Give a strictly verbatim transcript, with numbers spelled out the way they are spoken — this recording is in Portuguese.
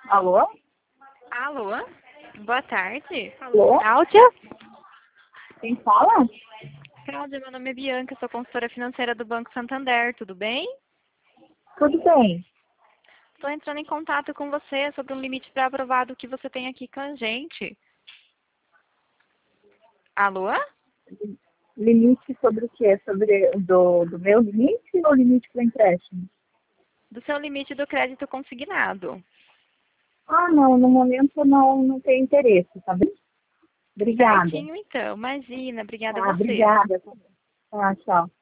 Alô? Alô? Boa tarde. Alô? Cláudia? Quem fala? Cláudia, meu nome é Bianca, sou consultora financeira do Banco Santander, tudo bem? Tudo bem. Estou entrando em contato com você sobre um limite pré-aprovado que você tem aqui com a gente. Alô? Limite sobre o quê? Sobre o do, do meu limite ou limite para empréstimo? Do seu limite do crédito consignado. Ah, não, no momento não, não tenho interesse, tá bem? Obrigada. Certinho então, imagina, obrigada a Tá, você. obrigada. Tá, tchau.